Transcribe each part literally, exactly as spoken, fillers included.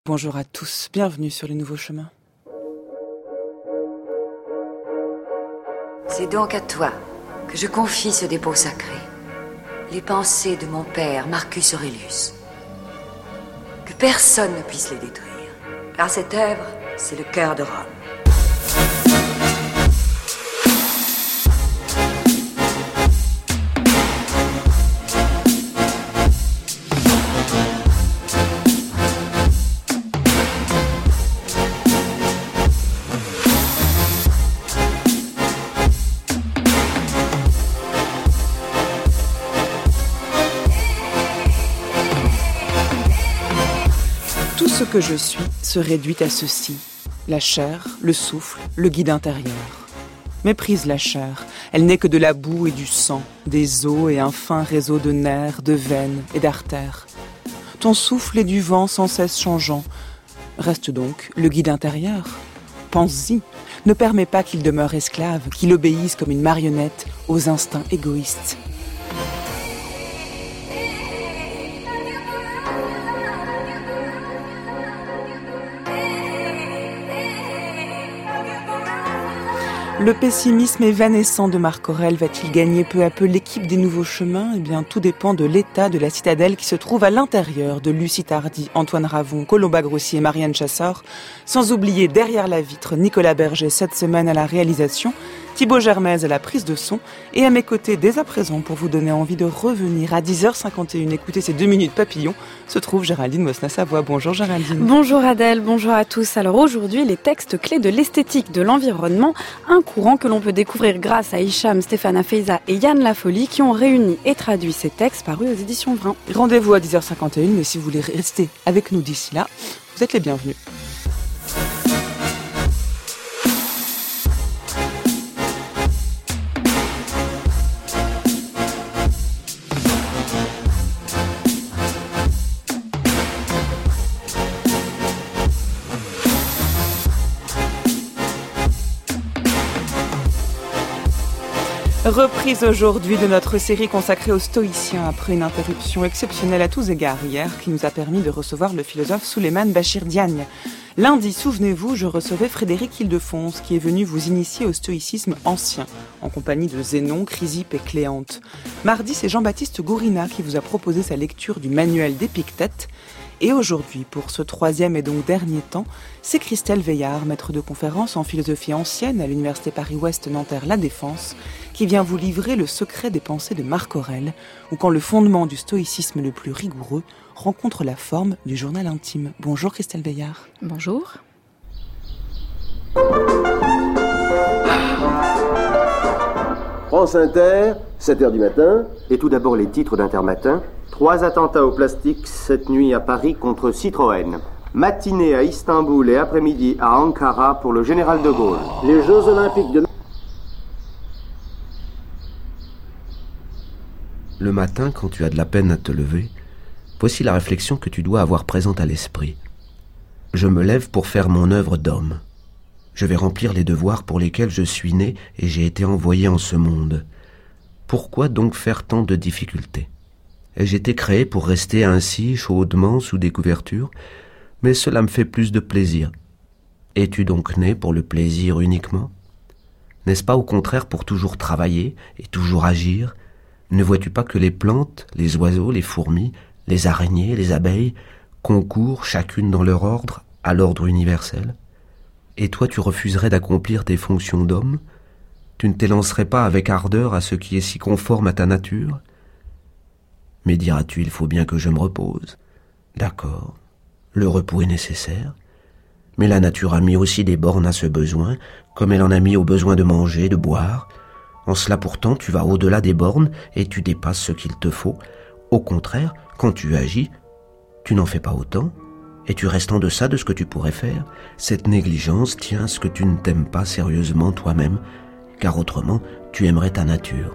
Bonjour à tous, bienvenue sur les nouveaux chemins. C'est donc à toi que je confie ce dépôt sacré. Les pensées de mon père, Marcus Aurelius. Que personne ne puisse les détruire, car cette œuvre, c'est le cœur de Rome. Tout ce que je suis se réduit à ceci, la chair, le souffle, le guide intérieur. Méprise la chair, elle n'est que de la boue et du sang, des os et un fin réseau de nerfs, de veines et d'artères. Ton souffle est du vent sans cesse changeant. Reste donc le guide intérieur. Pense-y, ne permets pas qu'il demeure esclave, qu'il obéisse comme une marionnette aux instincts égoïstes. Le pessimisme évanescent de Marc Aurèle va-t-il gagner peu à peu l'équipe des nouveaux chemins ? Eh bien, tout dépend de l'état de la citadelle qui se trouve à l'intérieur de Lucie Tardy, Antoine Ravon, Colomba Grossier et Marianne Chassor. Sans oublier derrière la vitre Nicolas Berger cette semaine à la réalisation, Thibaut Germaise à la prise de son et à mes côtés dès à présent pour vous donner envie de revenir à dix heures cinquante et une, écouter ces deux minutes papillons, se trouve Géraldine Mosna-Savoie. Bonjour Géraldine. Bonjour Adèle, bonjour à tous. Alors aujourd'hui, les textes clés de l'esthétique de l'environnement, un courant que l'on peut découvrir grâce à Hicham, Stéphane Feiza et Yann Lafolie qui ont réuni et traduit ces textes parus aux éditions Vrin. Rendez-vous à dix heures cinquante et une, mais si vous voulez rester avec nous d'ici là, vous êtes les bienvenus. Reprise aujourd'hui de notre série consacrée aux stoïciens après une interruption exceptionnelle à tous égards hier qui nous a permis de recevoir le philosophe Souleymane Bachir Diagne. Lundi, souvenez-vous, je recevais Frédéric Ildefonse qui est venu vous initier au stoïcisme ancien en compagnie de Zénon, Chrysippe et Cléante. Mardi, c'est Jean-Baptiste Gourina qui vous a proposé sa lecture du manuel d'Épictète. Et aujourd'hui, pour ce troisième et donc dernier temps, c'est Christelle Veillard, maître de conférence en philosophie ancienne à l'Université Paris-Ouest Nanterre La Défense, qui vient vous livrer le secret des pensées de Marc Aurèle, ou quand le fondement du stoïcisme le plus rigoureux rencontre la forme du journal intime. Bonjour Christelle Veillard. Bonjour. France Inter, sept heures du matin. Et tout d'abord les titres d'Intermatin. Trois attentats au plastique cette nuit à Paris contre Citroën. Matinée à Istanbul et après-midi à Ankara pour le général de Gaulle. Les Jeux Olympiques de... Le matin, quand tu as de la peine à te lever, voici la réflexion que tu dois avoir présente à l'esprit. Je me lève pour faire mon œuvre d'homme. Je vais remplir les devoirs pour lesquels je suis né et j'ai été envoyé en ce monde. Pourquoi donc faire tant de difficultés ? Ai-je été créé pour rester ainsi, chaudement, sous des couvertures ? Mais cela me fait plus de plaisir. Es-tu donc né pour le plaisir uniquement ? N'est-ce pas au contraire pour toujours travailler et toujours agir ? Ne vois-tu pas que les plantes, les oiseaux, les fourmis, les araignées, les abeilles concourent chacune dans leur ordre à l'ordre universel ? Et toi tu refuserais d'accomplir tes fonctions d'homme ? Tu ne t'élancerais pas avec ardeur à ce qui est si conforme à ta nature ? Mais diras-tu, il faut bien que je me repose. D'accord, le repos est nécessaire. Mais la nature a mis aussi des bornes à ce besoin, comme elle en a mis au besoin de manger, de boire. En cela pourtant, tu vas au-delà des bornes et tu dépasses ce qu'il te faut. Au contraire, quand tu agis, tu n'en fais pas autant et tu restes en deçà de ce que tu pourrais faire. Cette négligence tient à ce que tu ne t'aimes pas sérieusement toi-même, car autrement, tu aimerais ta nature.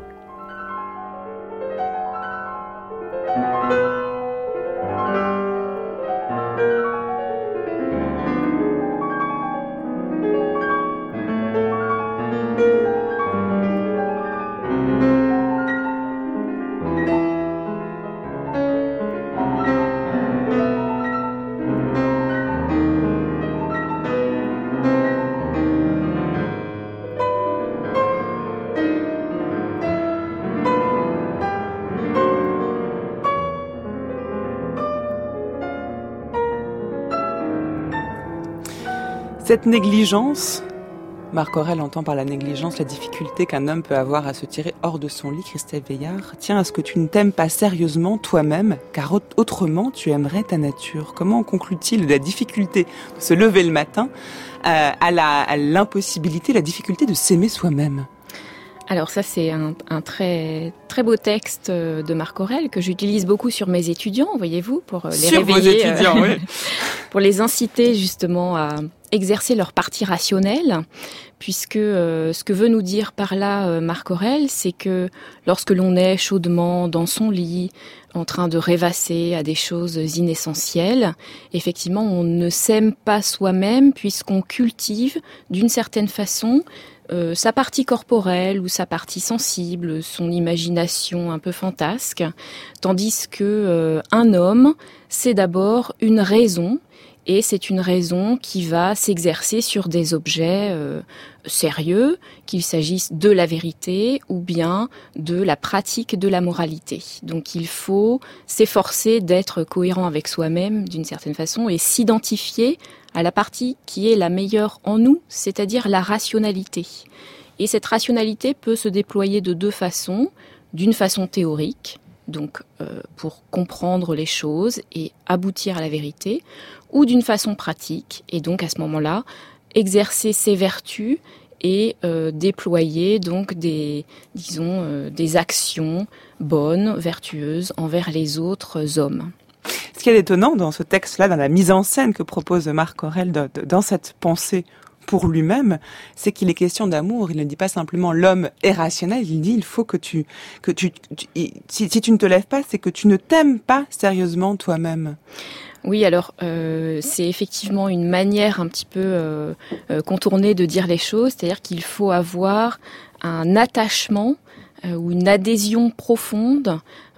Cette négligence, Marc Aurèle entend par la négligence la difficulté qu'un homme peut avoir à se tirer hors de son lit, Christelle Veillard, tient à ce que tu ne t'aimes pas sérieusement toi-même, car autrement tu aimerais ta nature. Comment conclut-il la difficulté de se lever le matin euh, à, la, à l'impossibilité, la difficulté de s'aimer soi-même ? Alors ça, c'est un, un très très beau texte de Marc Aurèle que j'utilise beaucoup sur mes étudiants, voyez-vous, pour les sur réveiller, vos étudiants, euh, oui. pour les inciter justement à exercer leur partie rationnelle, puisque euh, ce que veut nous dire par là euh, Marc Aurèle, c'est que lorsque l'on est chaudement dans son lit, en train de rêvasser à des choses inessentielles, effectivement, on ne s'aime pas soi-même puisqu'on cultive d'une certaine façon Euh, sa partie corporelle ou sa partie sensible, son imagination un peu fantasque, tandis que euh, un homme, c'est d'abord une raison, et c'est une raison qui va s'exercer sur des objets euh, sérieux, qu'il s'agisse de la vérité ou bien de la pratique de la moralité. Donc il faut s'efforcer d'être cohérent avec soi-même d'une certaine façon et s'identifier à la partie qui est la meilleure en nous, c'est-à-dire la rationalité. Et cette rationalité peut se déployer de deux façons, d'une façon théorique, donc euh, pour comprendre les choses et aboutir à la vérité, ou d'une façon pratique, et donc à ce moment-là, exercer ses vertus et euh, déployer donc des, disons, euh, des actions bonnes, vertueuses envers les autres hommes. Ce qui est étonnant dans ce texte-là, dans la mise en scène que propose Marc Aurèle, de, de, dans cette pensée pour lui-même, c'est qu'il est question d'amour. Il ne dit pas simplement l'homme est rationnel, il dit il faut que tu... que tu, tu si, si tu ne te lèves pas, c'est que tu ne t'aimes pas sérieusement toi-même. Oui, alors euh, c'est effectivement une manière un petit peu euh, euh, contournée de dire les choses, c'est-à-dire qu'il faut avoir un attachement euh, ou une adhésion profonde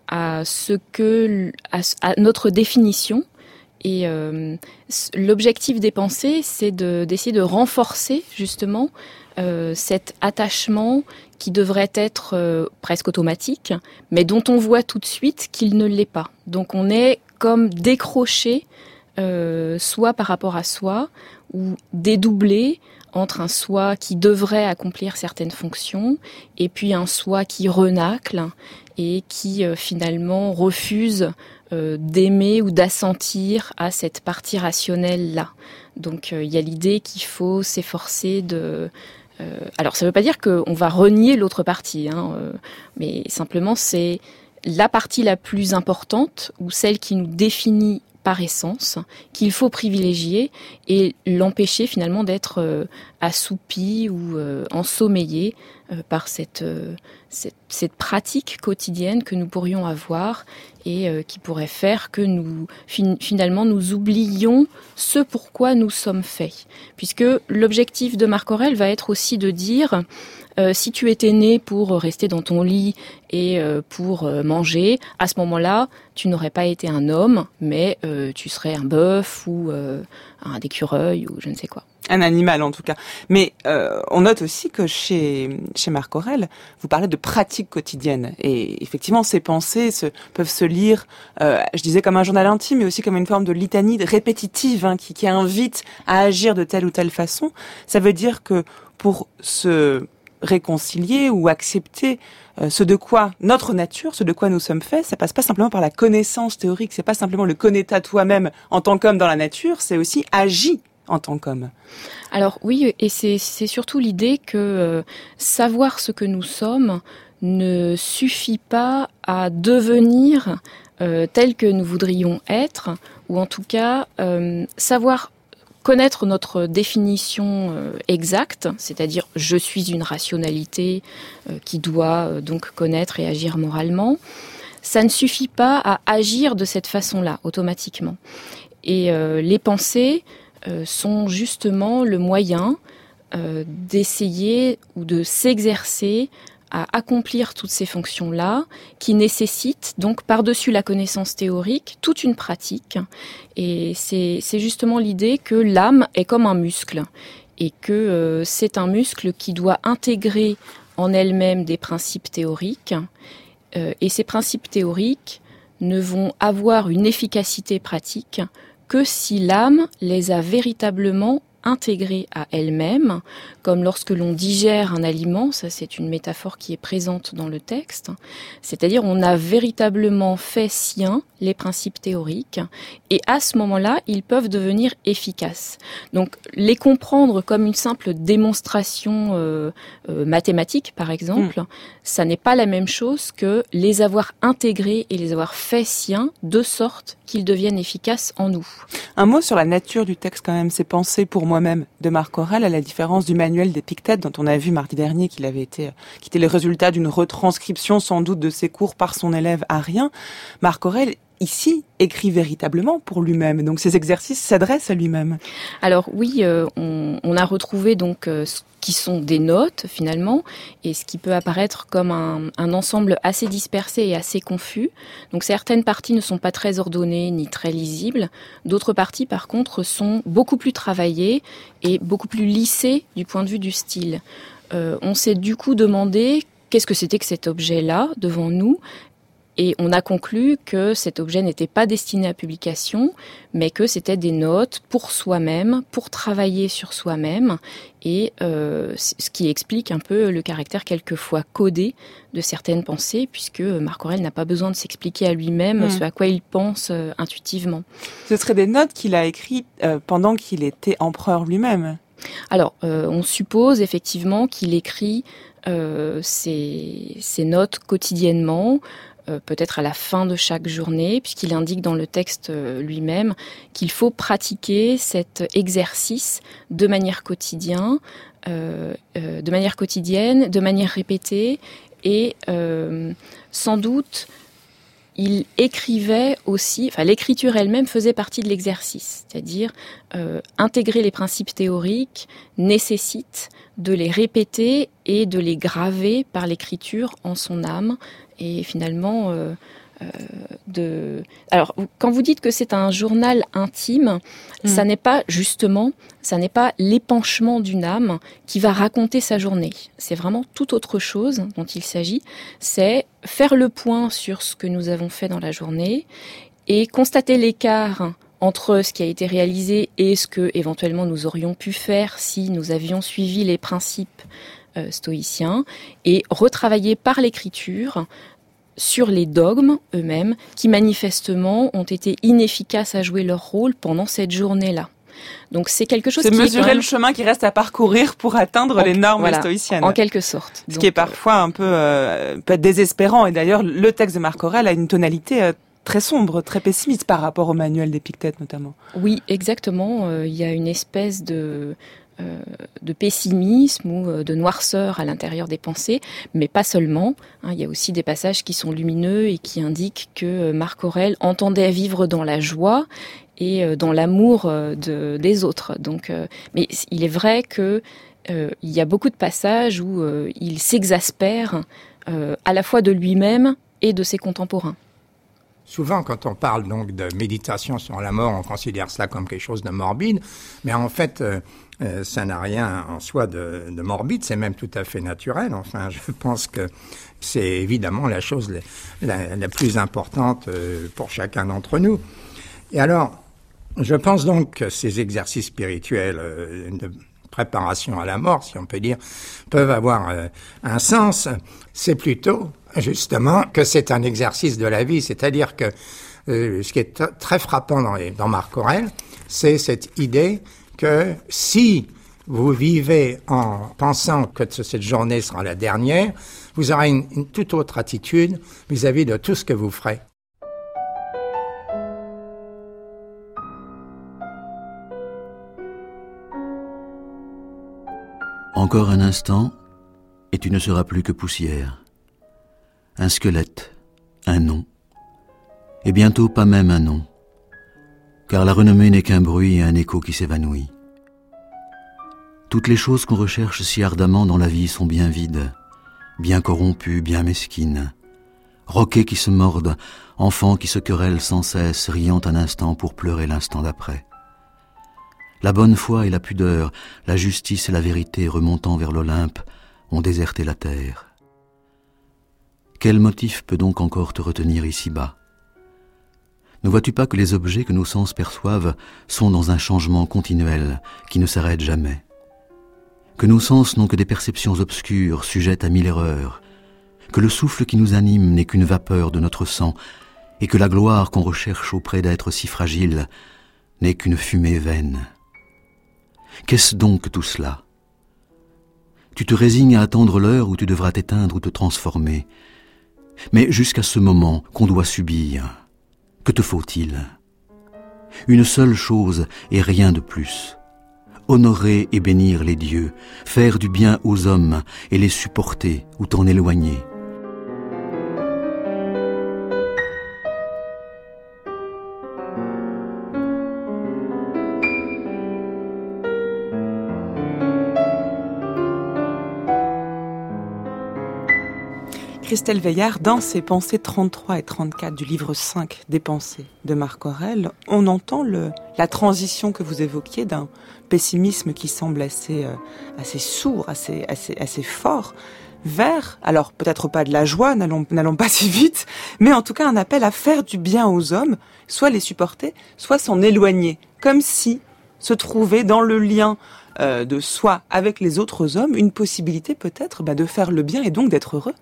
à ce que à, à notre définition et euh, l'objectif des pensées, c'est de d'essayer de renforcer justement euh, cet attachement qui devrait être euh, presque automatique, mais dont on voit tout de suite qu'il ne l'est pas. Donc on est comme décroché, euh, soit par rapport à soi ou dédoublé entre un soi qui devrait accomplir certaines fonctions et puis un soi qui renacle et qui euh, finalement refuse euh, d'aimer ou d'assentir à cette partie rationnelle-là. Donc il euh, y a l'idée qu'il faut s'efforcer de... Euh, alors ça ne veut pas dire qu'on va renier l'autre partie, hein, euh, mais simplement c'est la partie la plus importante ou celle qui nous définit par essence, qu'il faut privilégier et l'empêcher finalement d'être euh, assoupi ou euh, ensommeillé euh, par cette, euh, cette, cette pratique quotidienne que nous pourrions avoir et euh, qui pourrait faire que nous fin, finalement nous oublions ce pourquoi nous sommes faits. Puisque l'objectif de Marc Aurèle va être aussi de dire Euh, si tu étais né pour rester dans ton lit et euh, pour euh, manger, à ce moment-là, tu n'aurais pas été un homme, mais euh, tu serais un bœuf ou euh, un écureuil ou je ne sais quoi. Un animal en tout cas. Mais euh, on note aussi que chez chez Marc Aurèle, vous parlez de pratique quotidienne. Et effectivement, ces pensées se, peuvent se lire, euh, je disais comme un journal intime, mais aussi comme une forme de litanie répétitive hein, qui, qui invite à agir de telle ou telle façon. Ça veut dire que pour se réconcilier ou accepter euh, ce de quoi notre nature, ce de quoi nous sommes faits, ça passe pas simplement par la connaissance théorique, c'est pas simplement le connais-toi toi-même en tant qu'homme dans la nature, c'est aussi agis en tant qu'homme. Alors oui, et c'est, c'est surtout l'idée que euh, savoir ce que nous sommes ne suffit pas à devenir euh, tel que nous voudrions être, ou en tout cas euh, savoir connaître notre définition euh, exacte, c'est-à-dire je suis une rationalité euh, qui doit euh, donc connaître et agir moralement, ça ne suffit pas à agir de cette façon-là, automatiquement. Et euh, les pensées euh, sont justement le moyen euh, d'essayer ou de s'exercer à accomplir toutes ces fonctions-là, qui nécessitent donc par-dessus la connaissance théorique toute une pratique. Et c'est, c'est justement l'idée que l'âme est comme un muscle et que euh, c'est un muscle qui doit intégrer en elle-même des principes théoriques. Euh, et ces principes théoriques ne vont avoir une efficacité pratique que si l'âme les a véritablement intégrée à elle-même, comme lorsque l'on digère un aliment, ça c'est une métaphore qui est présente dans le texte, c'est-à-dire on a véritablement fait sien les principes théoriques, et à ce moment-là, ils peuvent devenir efficaces. Donc les comprendre comme une simple démonstration euh, euh, mathématique, par exemple, mmh. ça n'est pas la même chose que les avoir intégrés et les avoir fait siens, de sorte qu'ils deviennent efficaces en nous. Un mot sur la nature du texte quand même, c'est Pensées pour moi-même de Marc Aurèle, à la différence du manuel d'Épictète dont on a vu mardi dernier qu'il avait été, qui était le résultat d'une retranscription sans doute de ses cours par son élève Arien. Marc Aurèle, ici, écrit véritablement pour lui-même. Donc ces exercices s'adressent à lui-même. Alors oui, euh, on, on a retrouvé donc euh, ce qui sont des notes finalement, et ce qui peut apparaître comme un, un ensemble assez dispersé et assez confus. Donc certaines parties ne sont pas très ordonnées ni très lisibles. D'autres parties par contre sont beaucoup plus travaillées et beaucoup plus lissées du point de vue du style. Euh, on s'est du coup demandé qu'est-ce que c'était que cet objet-là devant nous. Et on a conclu que cet objet n'était pas destiné à publication, mais que c'était des notes pour soi-même, pour travailler sur soi-même, et euh, ce qui explique un peu le caractère quelquefois codé de certaines pensées, puisque Marc Aurèle n'a pas besoin de s'expliquer à lui-même mmh. ce à quoi il pense euh, intuitivement. Ce seraient des notes qu'il a écrites euh, pendant qu'il était empereur lui-même. Alors, euh, on suppose effectivement qu'il écrit euh, ses, ses notes quotidiennement, Euh, peut-être à la fin de chaque journée, puisqu'il indique dans le texte euh, lui-même qu'il faut pratiquer cet exercice de manière quotidienne, euh, euh, de manière quotidienne, de manière répétée, et euh, sans doute il écrivait aussi, enfin l'écriture elle-même faisait partie de l'exercice, c'est-à-dire euh, intégrer les principes théoriques nécessite de les répéter et de les graver par l'écriture en son âme. Et finalement, euh, euh, de... alors quand vous dites que c'est un journal intime, mmh. ça n'est pas justement, ça n'est pas l'épanchement d'une âme qui va raconter sa journée. C'est vraiment tout autre chose dont il s'agit. C'est faire le point sur ce que nous avons fait dans la journée et constater l'écart entre ce qui a été réalisé et ce que éventuellement nous aurions pu faire si nous avions suivi les principes euh, stoïciens, et retravailler par l'écriture sur les dogmes eux-mêmes qui manifestement ont été inefficaces à jouer leur rôle pendant cette journée-là. Donc c'est quelque chose c'est qui mesurer est quand même... le chemin qui reste à parcourir pour atteindre en, les normes voilà, stoïciennes. En quelque sorte. Ce Donc, qui est parfois un peu, euh, peut être désespérant. Et d'ailleurs, le texte de Marc Aurèle a une tonalité euh, très sombre, très pessimiste par rapport au manuel d'Épictète notamment. Oui, exactement. Euh, il y a une espèce de... Euh, de pessimisme ou euh, de noirceur à l'intérieur des pensées, mais pas seulement. Hein, il y a aussi des passages qui sont lumineux et qui indiquent que euh, Marc Aurèle entendait vivre dans la joie et euh, dans l'amour euh, de, des autres. Donc, euh, mais il est vrai que euh, il y a beaucoup de passages où euh, il s'exaspère euh, à la fois de lui-même et de ses contemporains. Souvent, quand on parle donc de méditation sur la mort, on considère cela comme quelque chose de morbide, mais en fait, euh, euh, ça n'a rien en soi de, de morbide, c'est même tout à fait naturel. Enfin, je pense que c'est évidemment la chose la, la, la plus importante euh, pour chacun d'entre nous. Et alors, je pense donc que ces exercices spirituels euh, de préparation à la mort, si on peut dire, peuvent avoir euh, un sens. C'est plutôt justement que c'est un exercice de la vie, c'est-à-dire que euh, ce qui est t- très frappant dans, les, dans Marc Aurèle, c'est cette idée que si vous vivez en pensant que cette journée sera la dernière, vous aurez une, une toute autre attitude vis-à-vis de tout ce que vous ferez. Encore un instant, et tu ne seras plus que poussière. Un squelette, un nom, et bientôt pas même un nom, car la renommée n'est qu'un bruit et un écho qui s'évanouit. Toutes les choses qu'on recherche si ardemment dans la vie sont bien vides, bien corrompues, bien mesquines, roquets qui se mordent, enfants qui se querellent sans cesse, riant un instant pour pleurer l'instant d'après. La bonne foi et la pudeur, la justice et la vérité remontant vers l'Olympe ont déserté la terre. Quel motif peut donc encore te retenir ici-bas ? Ne vois-tu pas que les objets que nos sens perçoivent sont dans un changement continuel qui ne s'arrête jamais? Que nos sens n'ont que des perceptions obscures, sujettes à mille erreurs, que le souffle qui nous anime n'est qu'une vapeur de notre sang, et que la gloire qu'on recherche auprès d'êtres si fragiles n'est qu'une fumée vaine. Qu'est-ce donc que tout cela? Tu te résignes à attendre l'heure où tu devras t'éteindre ou te transformer. Mais jusqu'à ce moment qu'on doit subir, que te faut-il? Une seule chose et rien de plus. Honorer et bénir les dieux, faire du bien aux hommes et les supporter ou t'en éloigner. Christelle Veillard, dans ses pensées trente-trois et trente-quatre du livre cinq des pensées de Marc Aurèle, on entend le, la transition que vous évoquiez d'un pessimisme qui semble assez, euh, assez sourd, assez, assez, assez fort, vers, alors peut-être pas de la joie, n'allons, n'allons pas si vite, mais en tout cas un appel à faire du bien aux hommes, soit les supporter, soit s'en éloigner, comme si se trouvait dans le lien euh, de soi avec les autres hommes une possibilité peut-être bah, de faire le bien et donc d'être heureux.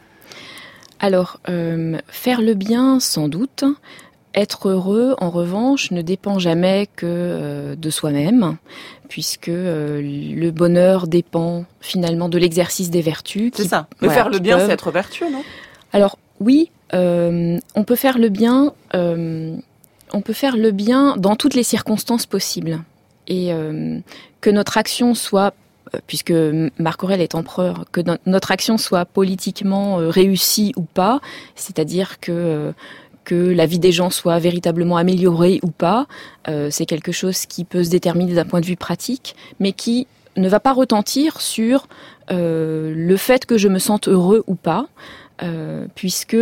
Alors, euh, faire le bien, sans doute. Être heureux, en revanche, ne dépend jamais que euh, de soi-même, puisque euh, le bonheur dépend finalement de l'exercice des vertus. C'est qui, ça. Mais voilà, faire le bien, peuvent... c'est être vertueux, non? Alors, oui, euh, on peut faire le bien. Euh, on peut faire le bien dans toutes les circonstances possibles, et euh, que notre action soit, puisque Marc Aurèle est empereur, que notre action soit politiquement réussie ou pas, c'est-à-dire que que la vie des gens soit véritablement améliorée ou pas, euh, c'est quelque chose qui peut se déterminer d'un point de vue pratique, mais qui ne va pas retentir sur euh, le fait que je me sente heureux ou pas, euh, puisque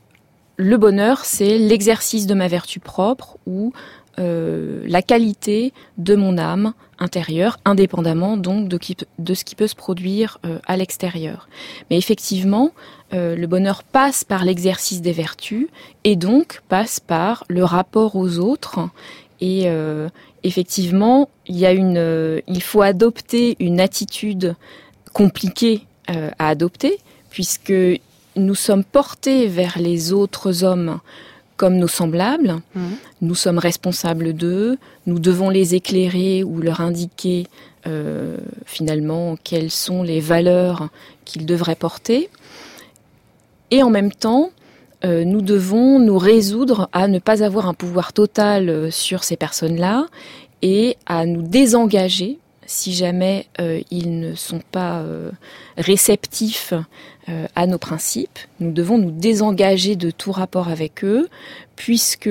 le bonheur, c'est l'exercice de ma vertu propre ou Euh, la qualité de mon âme intérieure, indépendamment donc de, qui, de ce qui peut se produire euh, à l'extérieur. Mais effectivement, euh, le bonheur passe par l'exercice des vertus et donc passe par le rapport aux autres. Et euh, effectivement, il y a une, euh, il faut adopter une attitude compliquée euh, à adopter, puisque nous sommes portés vers les autres hommes comme nos semblables, mmh. Nous sommes responsables d'eux, nous devons les éclairer ou leur indiquer euh, finalement quelles sont les valeurs qu'ils devraient porter. Et en même temps, euh, nous devons nous résoudre à ne pas avoir un pouvoir total sur ces personnes-là et à nous désengager si jamais euh, ils ne sont pas euh, réceptifs euh, à nos principes. Nous devons nous désengager de tout rapport avec eux, puisque,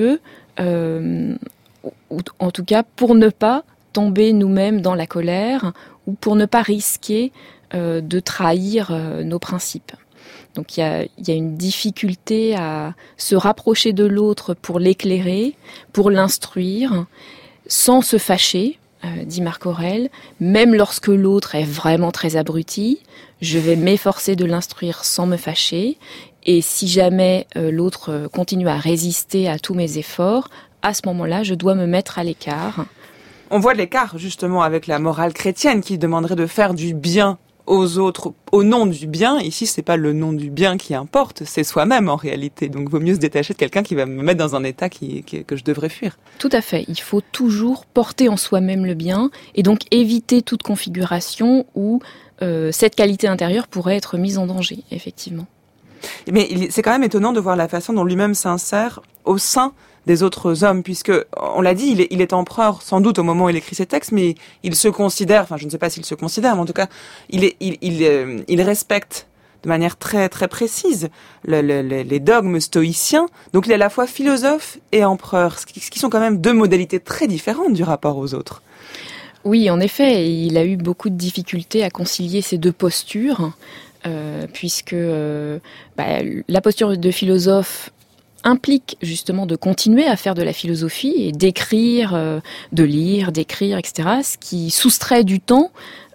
euh, ou, en tout cas, pour ne pas tomber nous-mêmes dans la colère ou pour ne pas risquer euh, de trahir euh, nos principes. Donc il y a, y a une difficulté à se rapprocher de l'autre pour l'éclairer, pour l'instruire, sans se fâcher. Euh, dit Marc Aurèle, même lorsque l'autre est vraiment très abruti, je vais m'efforcer de l'instruire sans me fâcher, et si jamais euh, l'autre continue à résister à tous mes efforts, à ce moment-là, je dois me mettre à l'écart. On voit l'écart, justement, avec la morale chrétienne qui demanderait de faire du bien aux autres au nom du bien. Ici, c'est pas le nom du bien qui importe, c'est soi-même en réalité. Donc, vaut mieux se détacher de quelqu'un qui va me mettre dans un état qui, qui, que je devrais fuir. Tout à fait. Il faut toujours porter en soi-même le bien et donc éviter toute configuration où euh, cette qualité intérieure pourrait être mise en danger, effectivement. Mais c'est quand même étonnant de voir la façon dont lui-même s'insère au sein des autres hommes, puisque, on l'a dit, il est, il est empereur sans doute au moment où il écrit ses textes, mais il se considère, enfin je ne sais pas s'il se considère, mais en tout cas, il, est, il, il, euh, il respecte de manière très très précise le, le, le, les dogmes stoïciens, donc il est à la fois philosophe et empereur, ce qui, ce qui sont quand même deux modalités très différentes du rapport aux autres. Oui, en effet, il a eu beaucoup de difficultés à concilier ces deux postures, euh, puisque euh, bah, la posture de philosophe implique justement de continuer à faire de la philosophie et d'écrire, euh, de lire, d'écrire, et cetera, ce qui soustrait du temps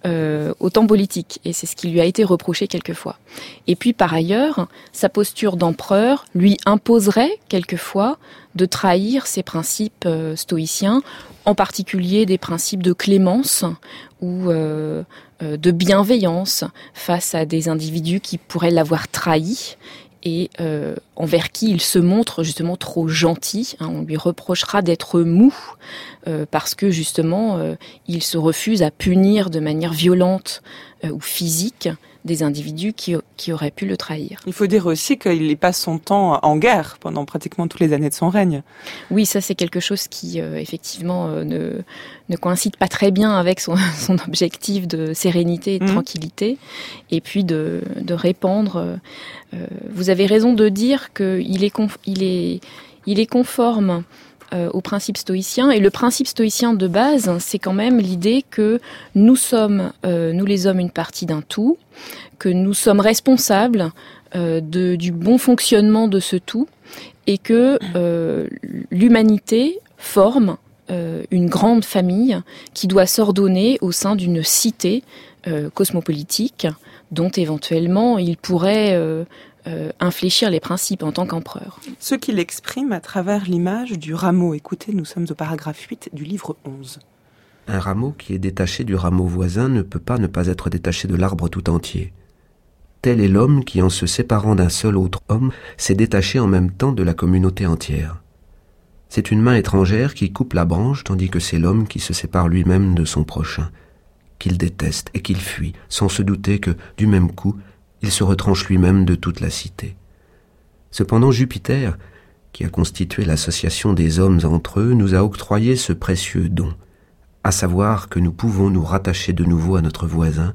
euh, au temps politique. Et c'est ce qui lui a été reproché quelquefois. Et puis par ailleurs, sa posture d'empereur lui imposerait quelquefois de trahir ses principes euh, stoïciens, en particulier des principes de clémence ou euh, euh, de bienveillance face à des individus qui pourraient l'avoir trahi et euh, envers qui il se montre justement trop gentil. Hein, on lui reprochera d'être mou euh, parce que justement euh, il se refuse à punir de manière violente euh, ou physique des individus qui, qui auraient pu le trahir. Il faut dire aussi qu'il passe son temps en guerre pendant pratiquement toutes les années de son règne. Oui, ça c'est quelque chose qui euh, effectivement euh, ne, ne coïncide pas très bien avec son, son objectif de sérénité et de mmh. tranquillité, et puis de, de répandre. Euh, vous avez raison de dire qu'il est, conf, il est, il est conforme Euh, au principe stoïcien. Et le principe stoïcien de base, c'est quand même l'idée que nous sommes, euh, nous les hommes, une partie d'un tout, que nous sommes responsables euh, de, du bon fonctionnement de ce tout, et que euh, l'humanité forme euh, une grande famille qui doit s'ordonner au sein d'une cité euh, cosmopolitique dont éventuellement il pourrait euh, Euh, infléchir les principes en tant qu'empereur. Ce qu'il exprime à travers l'image du rameau. Écoutez, nous sommes au paragraphe huit du livre onze. Un rameau qui est détaché du rameau voisin ne peut pas ne pas être détaché de l'arbre tout entier. Tel est l'homme qui, en se séparant d'un seul autre homme, s'est détaché en même temps de la communauté entière. C'est une main étrangère qui coupe la branche, tandis que c'est l'homme qui se sépare lui-même de son prochain, qu'il déteste et qu'il fuit, sans se douter que, du même coup, il se retranche lui-même de toute la cité. Cependant, Jupiter, qui a constitué l'association des hommes entre eux, nous a octroyé ce précieux don, à savoir que nous pouvons nous rattacher de nouveau à notre voisin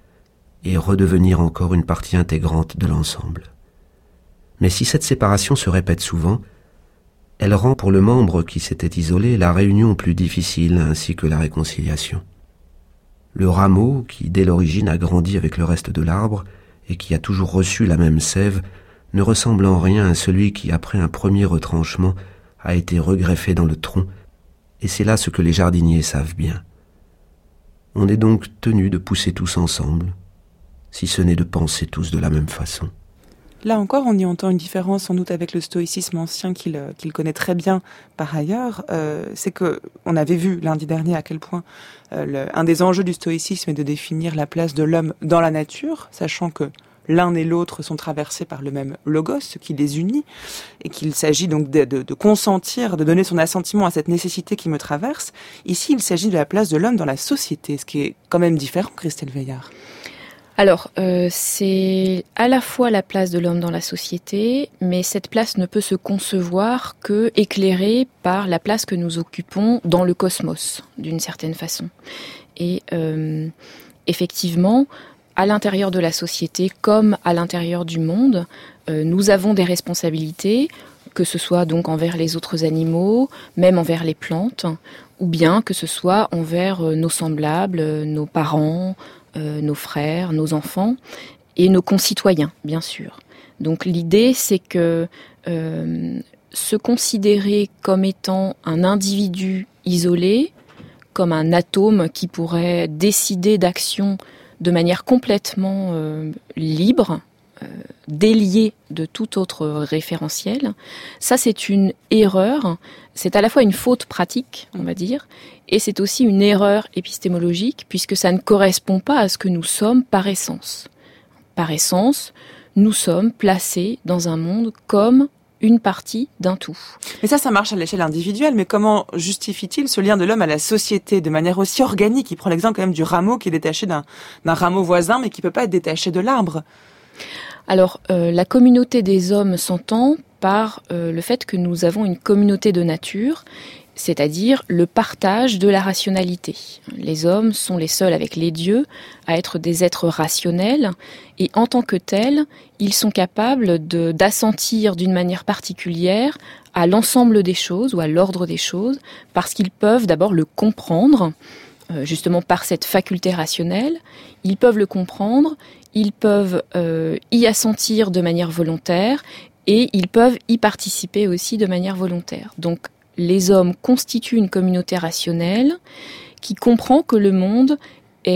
et redevenir encore une partie intégrante de l'ensemble. Mais si cette séparation se répète souvent, elle rend pour le membre qui s'était isolé la réunion plus difficile ainsi que la réconciliation. Le rameau, qui dès l'origine a grandi avec le reste de l'arbre, et qui a toujours reçu la même sève, ne ressemble en rien à celui qui, après un premier retranchement, a été regreffé dans le tronc, et c'est là ce que les jardiniers savent bien. On est donc tenu de pousser tous ensemble, si ce n'est de penser tous de la même façon. Là encore, on y entend une différence sans doute avec le stoïcisme ancien qu'il, qu'il connaît très bien par ailleurs. Euh, c'est que on avait vu lundi dernier à quel point euh, le, un des enjeux du stoïcisme est de définir la place de l'homme dans la nature, sachant que l'un et l'autre sont traversés par le même logos, ce qui les unit, et qu'il s'agit donc de, de, de consentir, de donner son assentiment à cette nécessité qui me traverse. Ici, il s'agit de la place de l'homme dans la société, ce qui est quand même différent, Christelle Veillard. Alors, euh, c'est à la fois la place de l'homme dans la société, mais cette place ne peut se concevoir que éclairée par la place que nous occupons dans le cosmos, d'une certaine façon. Et euh, effectivement, à l'intérieur de la société comme à l'intérieur du monde, euh, nous avons des responsabilités, que ce soit donc envers les autres animaux, même envers les plantes, ou bien que ce soit envers euh, nos semblables, euh, nos parents, Euh, nos frères, nos enfants et nos concitoyens, bien sûr. Donc l'idée, c'est que euh, se considérer comme étant un individu isolé, comme un atome qui pourrait décider d'action de manière complètement euh, libre, euh, déliée de tout autre référentiel, ça c'est une erreur, c'est à la fois une faute pratique, on va dire, et c'est aussi une erreur épistémologique, puisque ça ne correspond pas à ce que nous sommes par essence. Par essence, nous sommes placés dans un monde comme une partie d'un tout. Mais ça, ça marche à l'échelle individuelle, mais comment justifie-t-il ce lien de l'homme à la société de manière aussi organique? Il prend l'exemple quand même du rameau qui est détaché d'un, d'un rameau voisin, mais qui ne peut pas être détaché de l'arbre. Alors, euh, la communauté des hommes s'entend par euh, le fait que nous avons une communauté de nature, c'est-à-dire le partage de la rationalité. Les hommes sont les seuls avec les dieux à être des êtres rationnels, et en tant que tels, ils sont capables de, d'assentir d'une manière particulière à l'ensemble des choses ou à l'ordre des choses, parce qu'ils peuvent d'abord le comprendre, euh, justement par cette faculté rationnelle, ils peuvent le comprendre, ils peuvent euh, y assentir de manière volontaire, et ils peuvent y participer aussi de manière volontaire. Donc, les hommes constituent une communauté rationnelle qui comprend que le monde est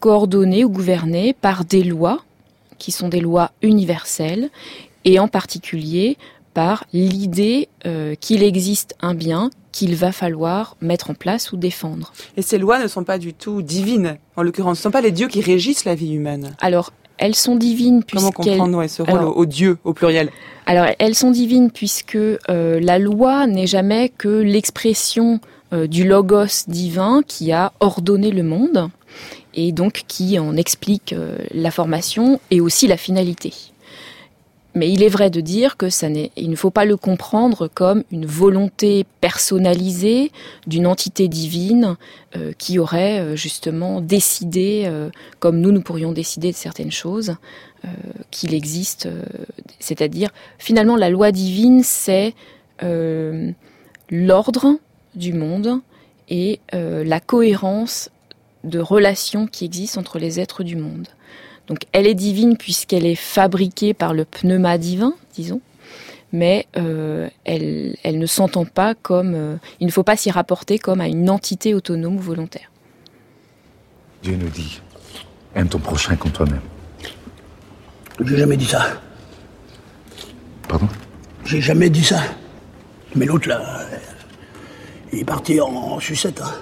coordonnée ou gouvernée par des lois qui sont des lois universelles et en particulier par l'idée euh, qu'il existe un bien qu'il va falloir mettre en place ou défendre. Et ces lois ne sont pas du tout divines, en l'occurrence, ce ne sont pas les dieux qui régissent la vie humaine. Alors, elles sont divines puisqu'elles... Comment comprendre ouais, ce rôle alors, au, au Dieu, au pluriel? Alors, elles sont divines puisque euh, la loi n'est jamais que l'expression euh, du logos divin qui a ordonné le monde et donc qui en explique euh, la formation et aussi la finalité. Mais il est vrai de dire que ça n'est, il ne faut pas le comprendre comme une volonté personnalisée d'une entité divine euh, qui aurait euh, justement décidé, euh, comme nous, nous pourrions décider de certaines choses, euh, qu'il existe. Euh, c'est-à-dire, finalement, la loi divine, c'est euh, l'ordre du monde et euh, la cohérence de relations qui existent entre les êtres du monde. Donc elle est divine puisqu'elle est fabriquée par le pneuma divin, disons, mais euh, elle, elle ne s'entend pas comme... Euh, il ne faut pas s'y rapporter comme à une entité autonome ou volontaire. Dieu nous dit, aime ton prochain comme toi-même. J'ai jamais dit ça. Pardon? J'ai jamais dit ça. Mais l'autre, là, il est parti en, en sucette. Hein.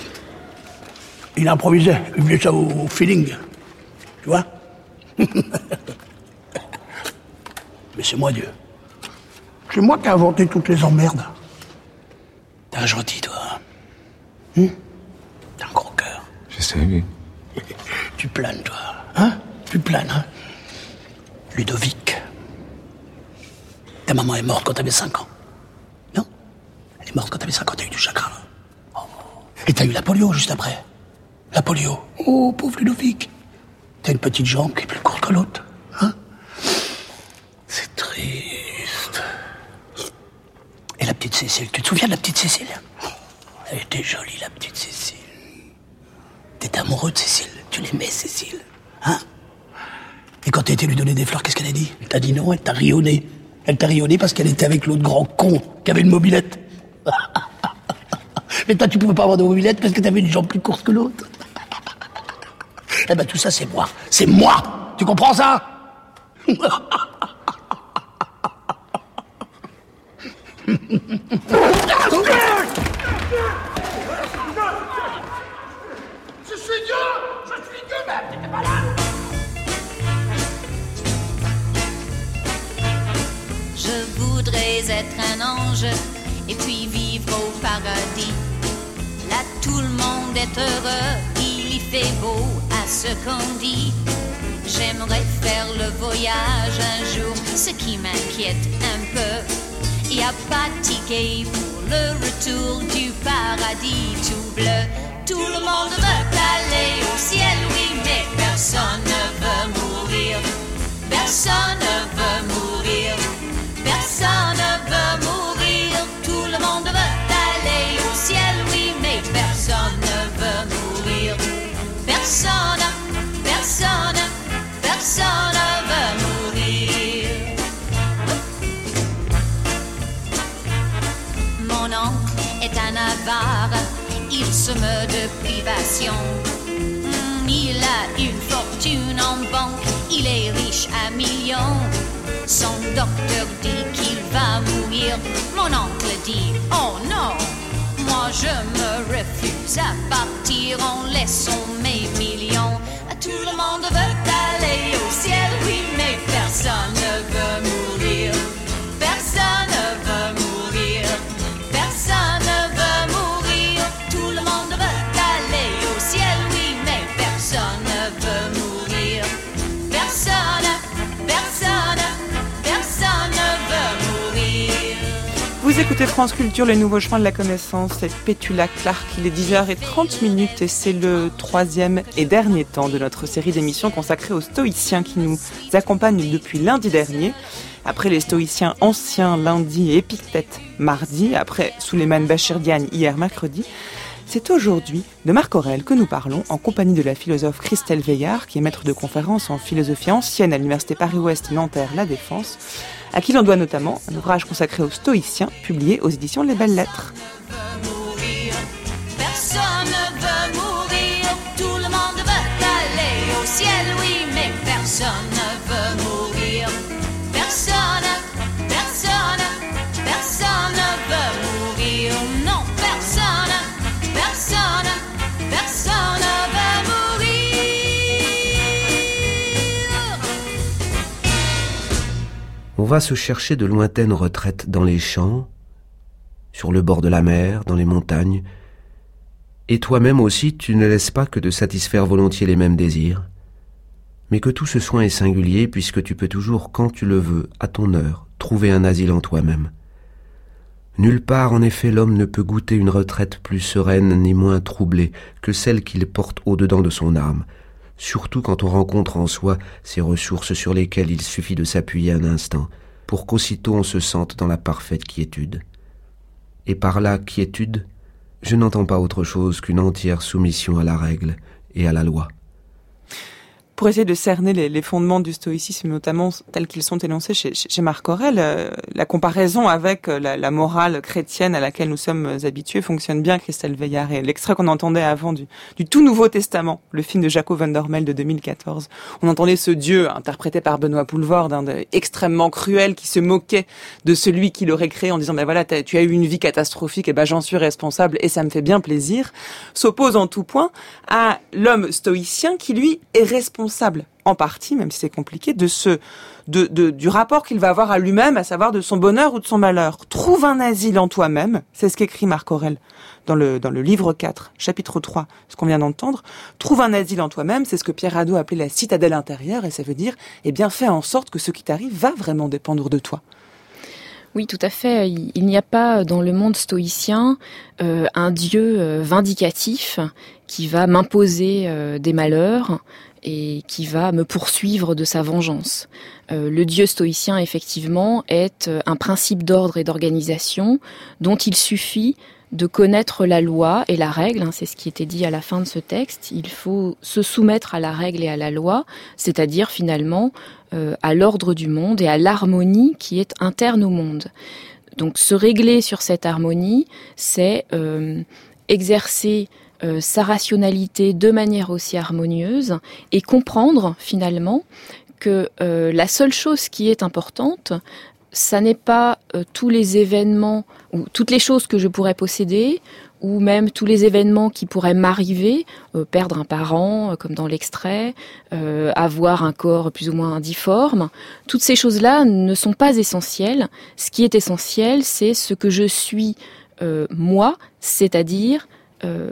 Il improvisait, il faisait ça au, au feeling. Tu vois? Mais c'est moi, Dieu. C'est moi qui ai inventé toutes les emmerdes. T'es un gentil, toi. Hum? T'as un gros cœur. Je sais, oui. Tu planes, toi. Hein? Tu planes, hein? Ludovic. Ta maman est morte quand t'avais cinq ans. Non? Elle est morte quand t'avais cinq ans, t'as eu du chagrin. Oh. Et t'as eu la polio juste après. La polio. Oh, pauvre Ludovic. T'as une petite jambe qui est plus courte que l'autre, hein? C'est triste. Et la petite Cécile, tu te souviens de la petite Cécile? Elle était jolie, la petite Cécile. T'étais amoureux de Cécile, tu l'aimais, Cécile, hein? Et quand t'as été lui donner des fleurs, qu'est-ce qu'elle a dit? Elle t'a dit non, elle t'a rionné. Elle t'a rionné parce qu'elle était avec l'autre grand con qui avait une mobilette. Mais toi, tu pouvais pas avoir de mobilette parce que t'avais une jambe plus courte que l'autre. Eh ben tout ça, c'est moi. C'est moi. Tu comprends ça? Je suis Dieu. Je suis Dieu, même. T'étais pas là. Je voudrais être un ange et puis vivre au paradis. Là, tout le monde est heureux. Il fait beau à ce qu'on dit. J'aimerais faire le voyage un jour. Ce qui m'inquiète un peu, y a pas de ticket pour le retour du paradis tout bleu. Tout le monde veut aller au ciel, oui, mais personne ne veut mourir. Personne ne veut mourir. Personne ne veut mourir. Tout le monde veut aller au ciel, oui, mais personne ne veut mourir. Personne, personne, personne ne veut mourir. Mon oncle est un avare, il se meut de privation. Mm, il a une fortune en banque, il est riche à millions. Son docteur dit qu'il va mourir. Mon oncle dit, oh non, moi je me refuse à partir en laissant mes millions. Tout le monde veut aller au ciel, oui, mais personne ne veut mourir. Personne ne veut mourir. Personne ne veut mourir. Tout le monde veut aller au ciel, oui, mais personne ne veut mourir. Personne, personne, personne ne veut mourir. Vous écoutez France Culture, les nouveaux chemins de la connaissance, c'est Pétula Clark, il est dix heures trente minutes et c'est le troisième et dernier temps de notre série d'émissions consacrée aux stoïciens qui nous accompagnent depuis lundi dernier. Après les stoïciens anciens lundi et Épictète mardi, après Souleymane Bachir Diagne hier mercredi, c'est aujourd'hui de Marc Aurèle que nous parlons en compagnie de la philosophe Christelle Veillard, qui est maître de conférences en philosophie ancienne à l'université Paris-Ouest Nanterre La Défense, à qui l'on doit notamment un ouvrage consacré aux stoïciens, publié aux éditions Les Belles Lettres. Personne ne veut mourir, tout le monde veut aller personne ne veut mourir. Personne, personne, personne ne veut mourir. Non, personne, personne, personne ne veut mourir. On va se chercher de lointaines retraites dans les champs, sur le bord de la mer, dans les montagnes, et toi-même aussi tu ne laisses pas que de satisfaire volontiers les mêmes désirs, mais que tout ce soin est singulier puisque tu peux toujours, quand tu le veux, à ton heure, trouver un asile en toi-même. Nulle part, en effet, l'homme ne peut goûter une retraite plus sereine ni moins troublée que celle qu'il porte au-dedans de son âme, surtout quand on rencontre en soi ces ressources sur lesquelles il suffit de s'appuyer un instant, pour qu'aussitôt on se sente dans la parfaite quiétude. Et par là, quiétude, je n'entends pas autre chose qu'une entière soumission à la règle et à la loi. Pour essayer de cerner les, les fondements du stoïcisme, notamment tels qu'ils sont énoncés chez, chez Marc Aurèle, euh, la comparaison avec la, la morale chrétienne à laquelle nous sommes habitués fonctionne bien, Christelle Veillard. Et l'extrait qu'on entendait avant du, du tout Nouveau Testament, le film de Jaco van der Mel de deux mille quatorze, on entendait ce Dieu, interprété par Benoît Poelvoorde, hein, de, extrêmement cruel, qui se moquait de celui qui l'aurait créé en disant ben voilà, tu as eu une vie catastrophique, et ben j'en suis responsable et ça me fait bien plaisir, s'oppose en tout point à l'homme stoïcien qui lui est responsable en partie, même si c'est compliqué, de ce, de, de, du rapport qu'il va avoir à lui-même, à savoir de son bonheur ou de son malheur. Trouve un asile en toi-même, c'est ce qu'écrit Marc Aurèle dans le, dans le livre quatre, chapitre trois, ce qu'on vient d'entendre. Trouve un asile en toi-même, c'est ce que Pierre Hadot appelait la citadelle intérieure, et ça veut dire, eh bien, fais en sorte que ce qui t'arrive va vraiment dépendre de toi. Oui, tout à fait. Il n'y a pas dans le monde stoïcien euh, un dieu euh, vindicatif qui va m'imposer euh, des malheurs et qui va me poursuivre de sa vengeance. Euh, le dieu stoïcien, effectivement, est un principe d'ordre et d'organisation dont il suffit de connaître la loi et la règle, hein, c'est ce qui était dit à la fin de ce texte. Il faut se soumettre à la règle et à la loi, c'est-à-dire finalement euh, à l'ordre du monde et à l'harmonie qui est interne au monde. Donc se régler sur cette harmonie, c'est euh, exercer euh, sa rationalité de manière aussi harmonieuse et comprendre finalement que euh, la seule chose qui est importante, ça n'est pas euh, tous les événements ou toutes les choses que je pourrais posséder ou même tous les événements qui pourraient m'arriver, euh, perdre un parent, euh, comme dans l'extrait, euh, avoir un corps plus ou moins difforme. Toutes ces choses-là ne sont pas essentielles. Ce qui est essentiel, c'est ce que je suis euh, moi, c'est-à-dire euh,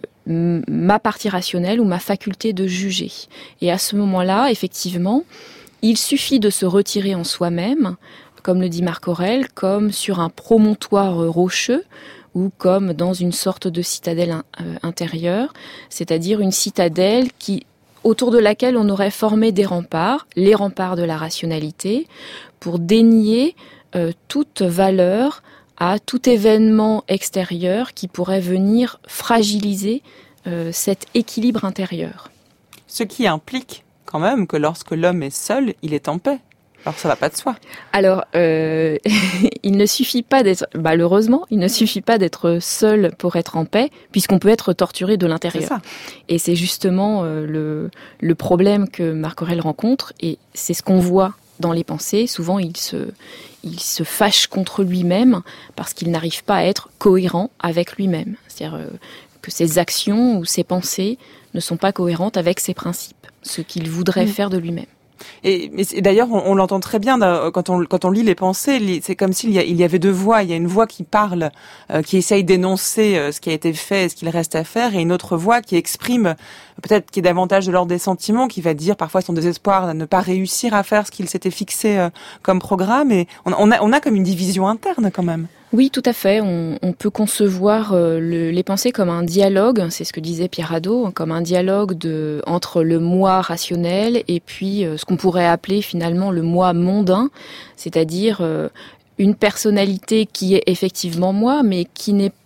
m- ma partie rationnelle ou ma faculté de juger. Et à ce moment-là, effectivement, il suffit de se retirer en soi-même, comme le dit Marc Aurèle, comme sur un promontoire rocheux ou comme dans une sorte de citadelle euh, intérieure, c'est-à-dire une citadelle qui, autour de laquelle on aurait formé des remparts, les remparts de la rationalité, pour dénier euh, toute valeur à tout événement extérieur qui pourrait venir fragiliser euh, cet équilibre intérieur. Ce qui implique quand même que lorsque l'homme est seul, il est en paix. Alors ça va pas de soi. Alors, euh, il ne suffit pas d'être, malheureusement, il ne suffit pas d'être seul pour être en paix, puisqu'on peut être torturé de l'intérieur. C'est ça. Et c'est justement euh, le, le problème que Marc Aurèle rencontre, et c'est ce qu'on voit dans les pensées. Souvent, il se, il se fâche contre lui-même parce qu'il n'arrive pas à être cohérent avec lui-même. C'est-à-dire euh, que ses actions ou ses pensées ne sont pas cohérentes avec ses principes, ce qu'il voudrait mmh. faire de lui-même. Et, et d'ailleurs, on, on l'entend très bien quand on, quand on lit les pensées. C'est comme s'il y, a, il y avait deux voix. Il y a une voix qui parle, euh, qui essaye d'énoncer euh, ce qui a été fait et ce qu'il reste à faire, et une autre voix qui exprime, peut-être qui est davantage de l'ordre des sentiments, qui va dire parfois son désespoir à ne pas réussir à faire ce qu'il s'était fixé euh, comme programme. Et on, on, a, on a comme une division interne quand même. Oui, tout à fait. On, on peut concevoir euh, le, les pensées comme un dialogue, c'est ce que disait Pierre Hadot, comme un dialogue de, entre le moi rationnel et puis euh, ce qu'on pourrait appeler finalement le moi mondain, c'est-à-dire euh, une personnalité qui est effectivement moi, mais qui n'est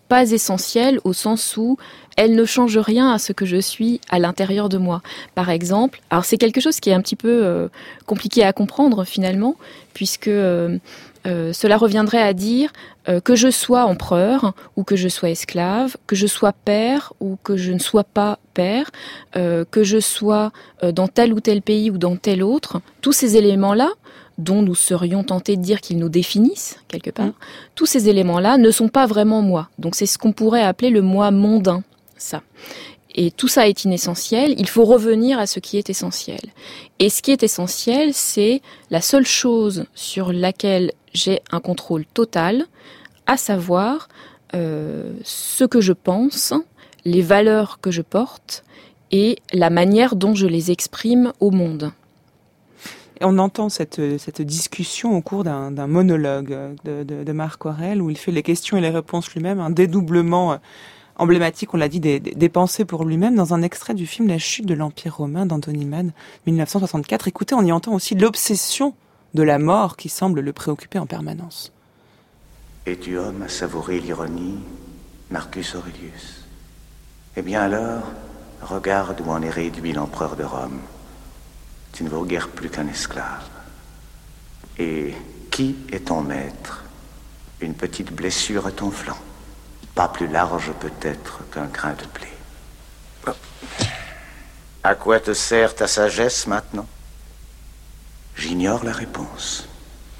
pas essentielle au sens où elle ne change rien à ce que je suis à l'intérieur de moi. Par exemple, alors c'est quelque chose qui est un petit peu euh, compliqué à comprendre finalement, puisque euh, euh, cela reviendrait à dire euh, que je sois empereur ou que je sois esclave, que je sois père ou que je ne sois pas père, euh, que je sois euh, dans tel ou tel pays ou dans tel autre, tous ces éléments-là, dont nous serions tentés de dire qu'ils nous définissent, quelque part, mmh. tous ces éléments-là ne sont pas vraiment moi. Donc c'est ce qu'on pourrait appeler le moi mondain, ça. Et tout ça est inessentiel, il faut revenir à ce qui est essentiel. Et ce qui est essentiel, c'est la seule chose sur laquelle j'ai un contrôle total, à savoir euh, ce que je pense, les valeurs que je porte et la manière dont je les exprime au monde. Et on entend cette, cette discussion au cours d'un, d'un monologue de, de, de Marc Aurèle où il fait les questions et les réponses lui-même, un dédoublement emblématique, on l'a dit, des, des pensées pour lui-même dans un extrait du film La chute de l'Empire romain d'Anthony Mann, dix-neuf cent soixante-quatre. Écoutez, on y entend aussi l'obsession de la mort qui semble le préoccuper en permanence. Es-tu homme à savourer l'ironie, Marcus Aurelius? Eh bien alors, regarde où en est réduit l'empereur de Rome. Tu ne vaux guère plus qu'un esclave. Et qui est ton maître? Une petite blessure à ton flanc. Pas plus large peut-être qu'un grain de blé. Oh. À quoi te sert ta sagesse maintenant? J'ignore la réponse.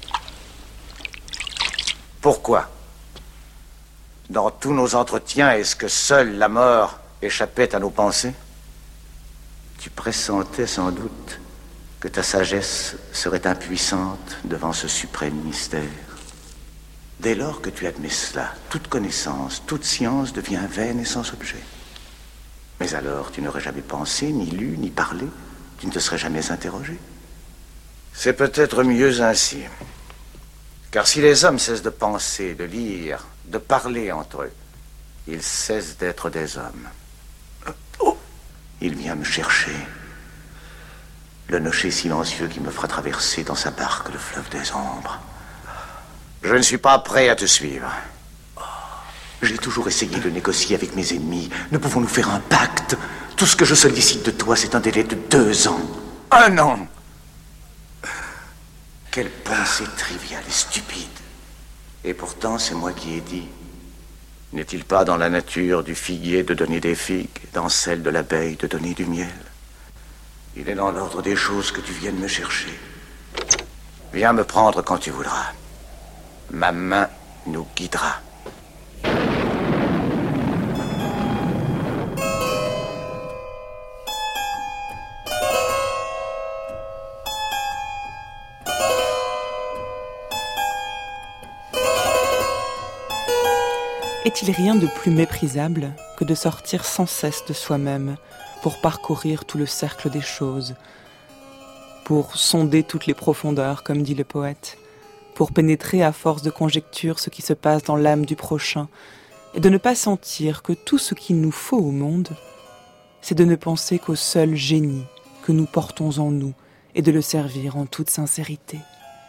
Pourquoi? Dans tous nos entretiens, est-ce que seule la mort échappait à nos pensées? Tu pressentais sans doute que ta sagesse serait impuissante devant ce suprême mystère. Dès lors que tu admets cela, toute connaissance, toute science devient vaine et sans objet. Mais alors, tu n'aurais jamais pensé, ni lu, ni parlé, tu ne te serais jamais interrogé. C'est peut-être mieux ainsi. Car si les hommes cessent de penser, de lire, de parler entre eux, ils cessent d'être des hommes. Oh, il vient me chercher. Le nocher silencieux qui me fera traverser dans sa barque le fleuve des ombres. Je ne suis pas prêt à te suivre. Oh, j'ai toujours essayé de négocier avec mes ennemis. Ne pouvons-nous faire un pacte? Tout ce que je sollicite de toi, c'est un délai de deux ans. Un an! Quelle pensée triviale et stupide. Et pourtant, c'est moi qui ai dit. N'est-il pas dans la nature du figuier de donner des figues, dans celle de l'abeille de donner du miel? Il est dans l'ordre des choses que tu viennes me chercher. Viens me prendre quand tu voudras. Ma main nous guidera. Est-il rien de plus méprisable que de sortir sans cesse de soi-même pour parcourir tout le cercle des choses, pour sonder toutes les profondeurs, comme dit le poète, pour pénétrer à force de conjectures ce qui se passe dans l'âme du prochain, et de ne pas sentir que tout ce qu'il nous faut au monde, c'est de ne penser qu'au seul génie que nous portons en nous, et de le servir en toute sincérité.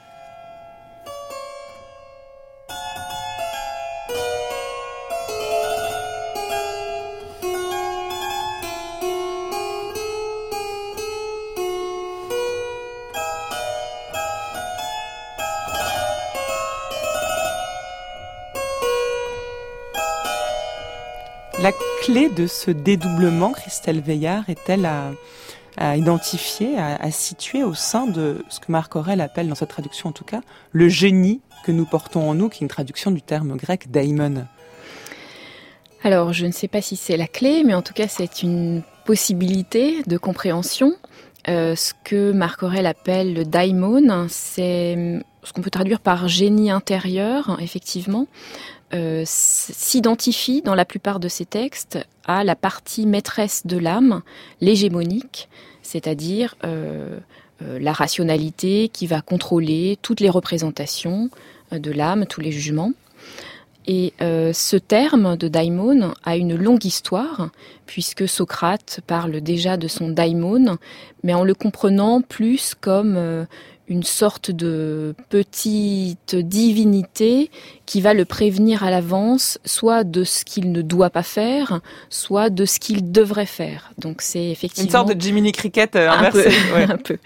La clé de ce dédoublement, Christelle Veillard, est-elle à, à identifier, à, à situer au sein de ce que Marc Aurèle appelle, dans cette traduction en tout cas, le génie que nous portons en nous, qui est une traduction du terme grec daimon? Alors, je ne sais pas si c'est la clé, mais en tout cas, c'est une possibilité de compréhension. Euh, ce que Marc Aurèle appelle le daimon, c'est ce qu'on peut traduire par génie intérieur, effectivement. Euh, s'identifie dans la plupart de ses textes à la partie maîtresse de l'âme, l'hégémonique, c'est-à-dire euh, euh, la rationalité qui va contrôler toutes les représentations de l'âme, tous les jugements. Et euh, ce terme de daimon a une longue histoire, puisque Socrate parle déjà de son daimon, mais en le comprenant plus comme euh, une sorte de petite divinité qui va le prévenir à l'avance, soit de ce qu'il ne doit pas faire, soit de ce qu'il devrait faire. Donc c'est effectivement une sorte de Jiminy Cricket euh, inversé. Un peu. Ouais. un peu.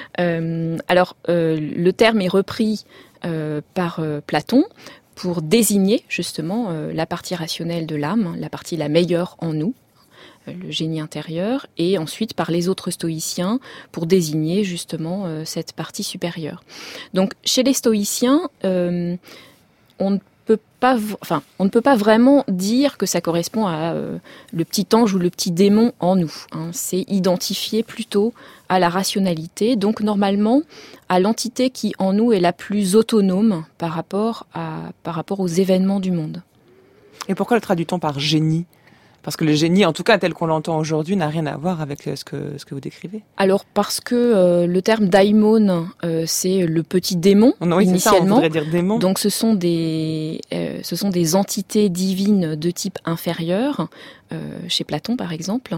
Euh, alors euh, le terme est repris euh, par euh, Platon pour désigner justement euh, la partie rationnelle de l'âme, la partie la meilleure en nous, le génie intérieur, et ensuite par les autres stoïciens pour désigner justement euh, cette partie supérieure. Donc chez les stoïciens, euh, on ne peut pas, enfin, on ne peut pas vraiment dire que ça correspond à euh, le petit ange ou le petit démon en nous. Hein. C'est identifié plutôt à la rationalité, donc normalement à l'entité qui en nous est la plus autonome par rapport à, par rapport aux événements du monde. Et pourquoi le traduit-on par génie ? Parce que le génie, en tout cas tel qu'on l'entend aujourd'hui, n'a rien à voir avec ce que, ce que vous décrivez. Alors parce que euh, le terme daimon, euh, c'est le petit démon, non, oui, initialement. C'est ça, on voudrait dire démon. Donc ce sont des, euh, ce sont des entités divines de type inférieur, euh, chez Platon par exemple.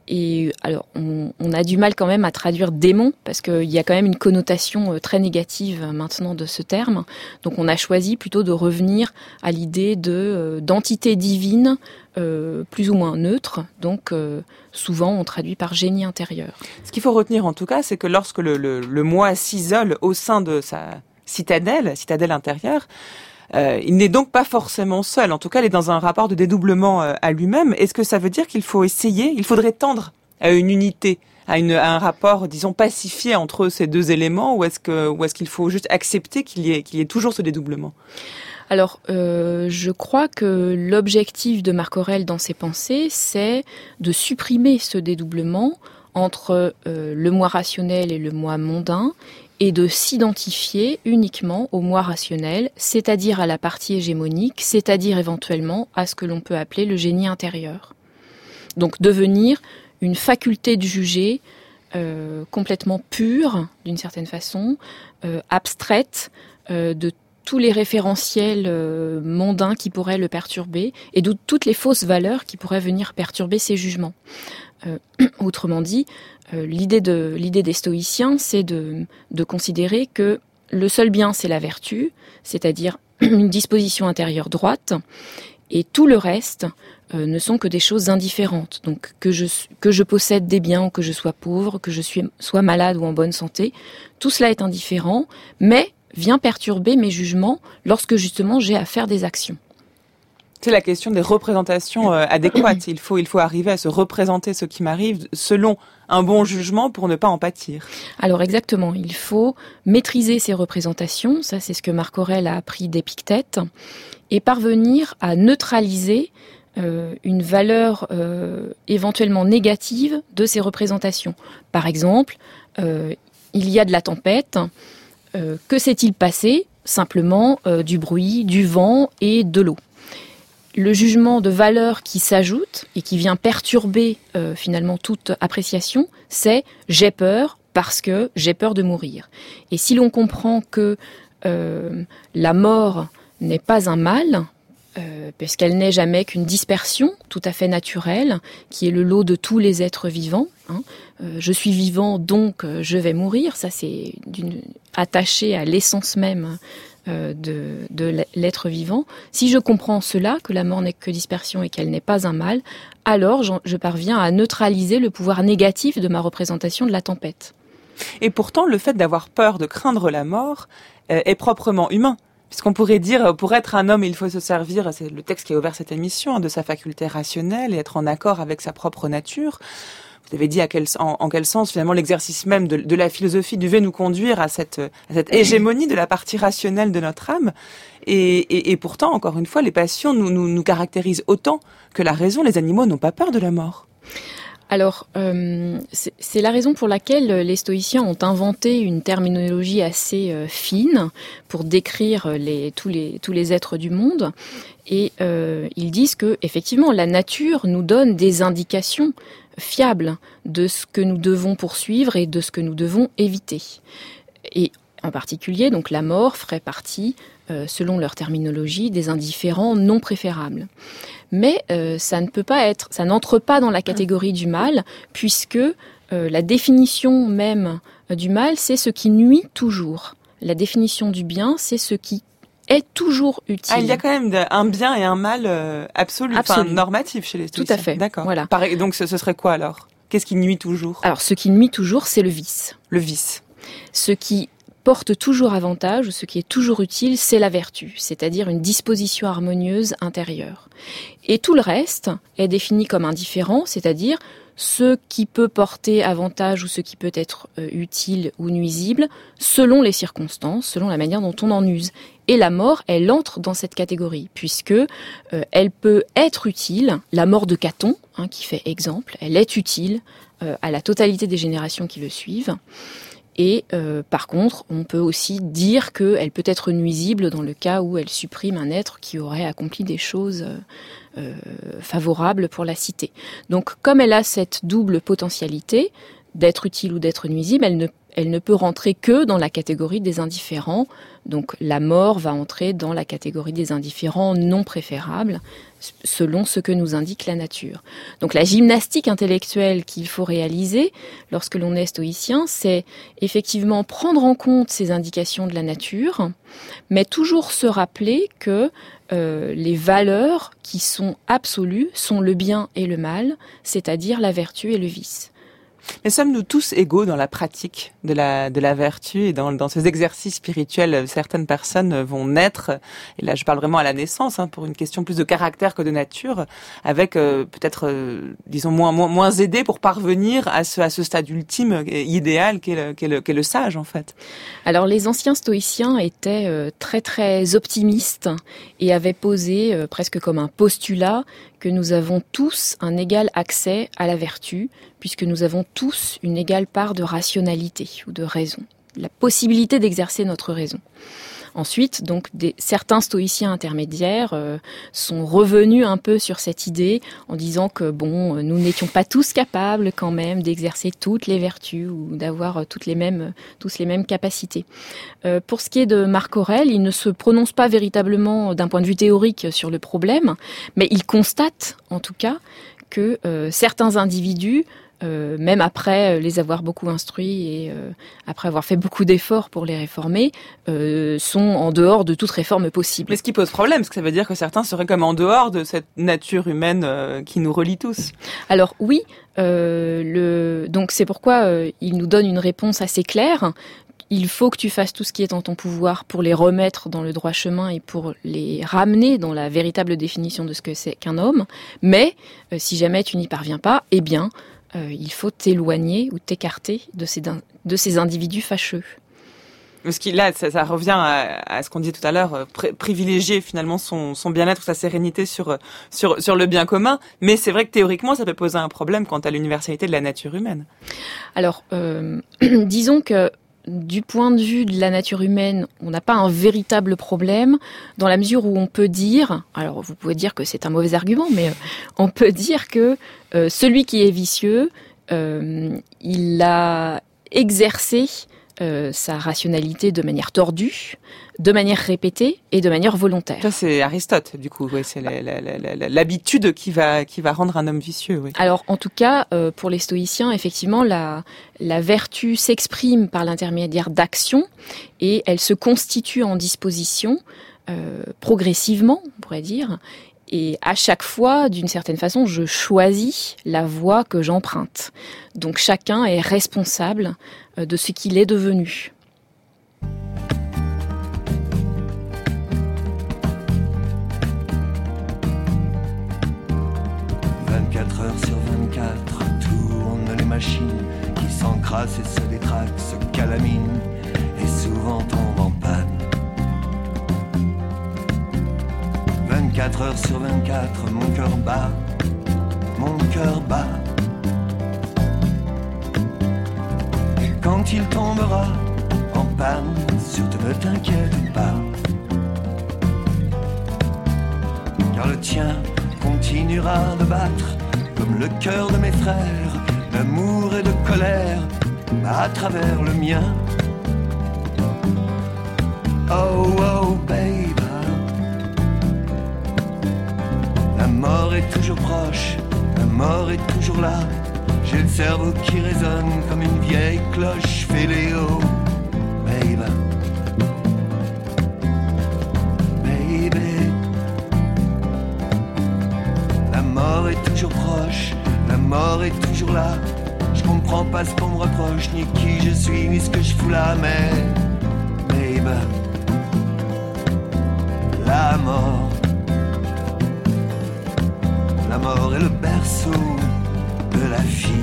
Et alors on, on a du mal quand même à traduire démon, parce qu'il y a quand même une connotation très négative maintenant de ce terme. Donc on a choisi plutôt de revenir à l'idée de, euh, d'entité divine, Euh, plus ou moins neutre, donc euh, souvent on traduit par génie intérieur. Ce qu'il faut retenir en tout cas, c'est que lorsque le, le, le moi s'isole au sein de sa citadelle, citadelle intérieure, euh, il n'est donc pas forcément seul. En tout cas, il est dans un rapport de dédoublement euh, à lui-même. Est-ce que ça veut dire qu'il faut essayer, il faudrait tendre à une unité, à, une, à un rapport, disons, pacifié entre ces deux éléments, ou est-ce que, ou est-ce qu'il faut juste accepter qu'il y ait, qu'il y ait toujours ce dédoublement ? Alors, euh, je crois que l'objectif de Marc Aurèle dans ses pensées, c'est de supprimer ce dédoublement entre euh, le moi rationnel et le moi mondain, et de s'identifier uniquement au moi rationnel, c'est-à-dire à la partie hégémonique, c'est-à-dire éventuellement à ce que l'on peut appeler le génie intérieur. Donc, devenir une faculté de juger euh, complètement pure, d'une certaine façon, euh, abstraite, euh, de tous les référentiels euh, mondains qui pourraient le perturber, et de toutes les fausses valeurs qui pourraient venir perturber ses jugements. Euh, autrement dit, euh, l'idée, de, l'idée des stoïciens, c'est de, de considérer que le seul bien, c'est la vertu, c'est-à-dire une disposition intérieure droite, et tout le reste euh, ne sont que des choses indifférentes. Donc que je, que je possède des biens, ou que je sois pauvre, que je suis, sois malade ou en bonne santé, tout cela est indifférent, mais vient perturber mes jugements lorsque justement j'ai à faire des actions. C'est la question des représentations euh, adéquates. Il faut, il faut arriver à se représenter ce qui m'arrive selon un bon jugement pour ne pas en pâtir. Alors exactement, il faut maîtriser ces représentations, ça c'est ce que Marc Aurèle a appris d'Épictète, et parvenir à neutraliser euh, une valeur euh, éventuellement négative de ces représentations. Par exemple, euh, il y a de la tempête. Euh, que s'est-il passé ? Simplement euh, du bruit, du vent et de l'eau. Le jugement de valeur qui s'ajoute et qui vient perturber euh, finalement toute appréciation, c'est « j'ai peur parce que j'ai peur de mourir ». Et si l'on comprend que euh, la mort n'est pas un mal, euh, puisqu'elle n'est jamais qu'une dispersion tout à fait naturelle, qui est le lot de tous les êtres vivants, hein, euh, je suis vivant, donc euh, je vais mourir, ça c'est d'une, attaché à l'essence même euh, de, de l'être vivant. Si je comprends cela, que la mort n'est que dispersion et qu'elle n'est pas un mal, alors je parviens à neutraliser le pouvoir négatif de ma représentation de la tempête. Et pourtant, le fait d'avoir peur, de craindre la mort, euh, est proprement humain. Puisqu'on pourrait dire, pour être un homme, il faut se servir, c'est le texte qui a ouvert cette émission, hein, de sa faculté rationnelle et être en accord avec sa propre nature. Vous avez dit à quel, en, en quel sens, finalement, l'exercice même de, de la philosophie devait nous conduire à cette, à cette hégémonie de la partie rationnelle de notre âme. Et, et, et pourtant, encore une fois, les passions nous, nous, nous caractérisent autant que la raison. Les animaux n'ont pas peur de la mort. Alors, euh, c'est, c'est la raison pour laquelle les stoïciens ont inventé une terminologie assez euh, fine pour décrire les, tous, les, tous les êtres du monde. Et euh, ils disent que, effectivement, la nature nous donne des indications fiables de ce que nous devons poursuivre et de ce que nous devons éviter. Et en particulier, donc, la mort ferait partie, euh, selon leur terminologie, des indifférents non préférables. Mais euh, ça ne peut pas être, ça n'entre pas dans la catégorie du mal, puisque euh, la définition même euh, du mal, c'est ce qui nuit toujours. La définition du bien, c'est ce qui est toujours utile. Ah, il y a quand même un bien et un mal euh, absolu, absolu. Enfin, normatif chez les stoïciens. Tout à fait. D'accord. Voilà. Pareil, donc ce, ce serait quoi alors ? Qu'est-ce qui nuit toujours ? Alors, ce qui nuit toujours, c'est le vice. Le vice. Ce qui porte toujours avantage, ce qui est toujours utile, c'est la vertu, c'est-à-dire une disposition harmonieuse intérieure. Et tout le reste est défini comme indifférent, c'est-à-dire ce qui peut porter avantage ou ce qui peut être euh, utile ou nuisible, selon les circonstances, selon la manière dont on en use. Et la mort, elle entre dans cette catégorie, puisque euh, elle peut être utile, la mort de Caton, hein, qui fait exemple, elle est utile euh, à la totalité des générations qui le suivent. Et euh, par contre, on peut aussi dire qu'elle peut être nuisible dans le cas où elle supprime un être qui aurait accompli des choses euh, favorables pour la cité. Donc comme elle a cette double potentialité d'être utile ou d'être nuisible, elle ne, elle ne peut rentrer que dans la catégorie des indifférents. Donc la mort va entrer dans la catégorie des indifférents non préférables, selon ce que nous indique la nature. Donc la gymnastique intellectuelle qu'il faut réaliser lorsque l'on est stoïcien, c'est effectivement prendre en compte ces indications de la nature, mais toujours se rappeler que euh, les valeurs qui sont absolues sont le bien et le mal, c'est-à-dire la vertu et le vice. Mais sommes-nous tous égaux dans la pratique de la de la vertu et dans dans ces exercices spirituels ? Certaines personnes vont naître, et là je parle vraiment à la naissance, hein, pour une question plus de caractère que de nature, avec euh, peut-être, euh, disons, moins moins moins aidés pour parvenir à ce à ce stade ultime idéal qu'est le qu'est le qu'est le sage en fait. Alors les anciens stoïciens étaient euh, très très optimistes et avaient posé euh, presque comme un postulat que nous avons tous un égal accès à la vertu, puisque nous avons tous une égale part de rationalité ou de raison, la possibilité d'exercer notre raison. Ensuite, donc, des, certains stoïciens intermédiaires euh, sont revenus un peu sur cette idée en disant que bon, nous n'étions pas tous capables quand même d'exercer toutes les vertus ou d'avoir toutes les mêmes, tous les mêmes capacités. Euh, pour ce qui est de Marc Aurèle, il ne se prononce pas véritablement d'un point de vue théorique sur le problème, mais il constate en tout cas que euh, certains individus Euh, même après les avoir beaucoup instruits et euh, après avoir fait beaucoup d'efforts pour les réformer, euh, sont en dehors de toute réforme possible. Mais ce qui pose problème, parce que ça veut dire que certains seraient comme en dehors de cette nature humaine euh, qui nous relie tous. Alors oui, euh, le... donc c'est pourquoi euh, il nous donne une réponse assez claire. Il faut que tu fasses tout ce qui est en ton pouvoir pour les remettre dans le droit chemin et pour les ramener dans la véritable définition de ce que c'est qu'un homme. Mais euh, si jamais tu n'y parviens pas, eh bien, Euh, il faut t'éloigner ou t'écarter de ces, de ces individus fâcheux. Ce qui, là, ça, ça revient à, à ce qu'on disait tout à l'heure, pr- privilégier finalement son, son bien-être, sa sérénité sur, sur, sur le bien commun. Mais c'est vrai que théoriquement, ça peut poser un problème quant à l'universalité de la nature humaine. Alors, euh, disons que du point de vue de la nature humaine, on n'a pas un véritable problème dans la mesure où on peut dire, alors vous pouvez dire que c'est un mauvais argument, mais on peut dire que euh, celui qui est vicieux, euh, il a exercé euh, sa rationalité de manière tordue, de manière répétée et de manière volontaire. Ça, c'est Aristote, du coup. Ouais, c'est la, la, la, la, l'habitude qui va, qui va rendre un homme vicieux. Oui. Alors, en tout cas, euh, pour les stoïciens, effectivement, la, la vertu s'exprime par l'intermédiaire d'actions et elle se constitue en disposition euh, progressivement, on pourrait dire. Et à chaque fois, d'une certaine façon, je choisis la voie que j'emprunte. Donc, chacun est responsable euh, de ce qu'il est devenu. vingt-quatre heures sur vingt-quatre, tournent les machines qui s'encrassent et se détraquent, se calaminent et souvent tombent en panne. vingt-quatre heures sur vingt-quatre, mon cœur bat, mon cœur bat. Et quand il tombera en panne, surtout ne t'inquiète pas, car le tien continuera de battre comme le cœur de mes frères, d'amour et de colère à travers le mien. Oh, oh, babe, la mort est toujours proche, la mort est toujours là, J'ai le cerveau qui résonne comme une vieille cloche failéo. Baby, baby, la mort est toujours proche, la mort est toujours là. Je comprends pas ce qu'on me reproche, ni qui je suis, ni ce que je fous là, mais baby, la mort, la mort est le berceau de la fille.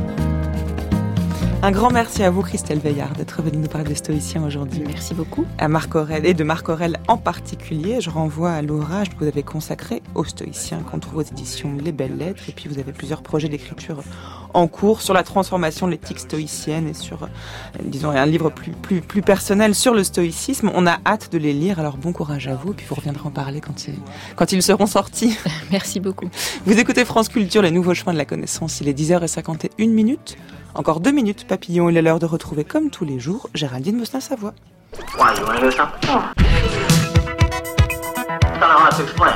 Un grand merci à vous, Christelle Veillard, d'être venue nous parler des stoïciens aujourd'hui. Merci beaucoup. À Marc Aurèle, et de Marc Aurèle en particulier. Je renvoie à l'ouvrage que vous avez consacré aux stoïciens, qu'on trouve aux éditions Les Belles Lettres. Et puis vous avez plusieurs projets d'écriture en cours sur la transformation de l'éthique stoïcienne et sur, disons, un livre plus, plus, plus personnel sur le stoïcisme. On a hâte de les lire, alors bon courage à vous. Et puis vous reviendrez en parler quand ils, quand ils seront sortis. Merci beaucoup. Vous écoutez France Culture, les nouveaux chemins de la connaissance. Il est dix heures cinquante et une minutes. Encore deux minutes, papillon, il est l'heure de retrouver, comme tous les jours, Géraldine Mosna-Savoie. Why, you wanna hear something? Oh. I don't know how to explain.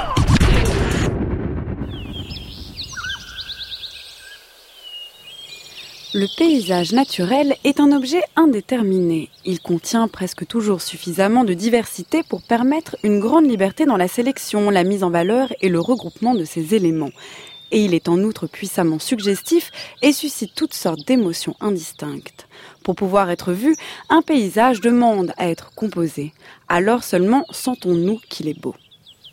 Le paysage naturel est un objet indéterminé. Il contient presque toujours suffisamment de diversité pour permettre une grande liberté dans la sélection, la mise en valeur et le regroupement de ces éléments. Et il est en outre puissamment suggestif et suscite toutes sortes d'émotions indistinctes. Pour pouvoir être vu, un paysage demande à être composé. Alors seulement sentons-nous qu'il est beau.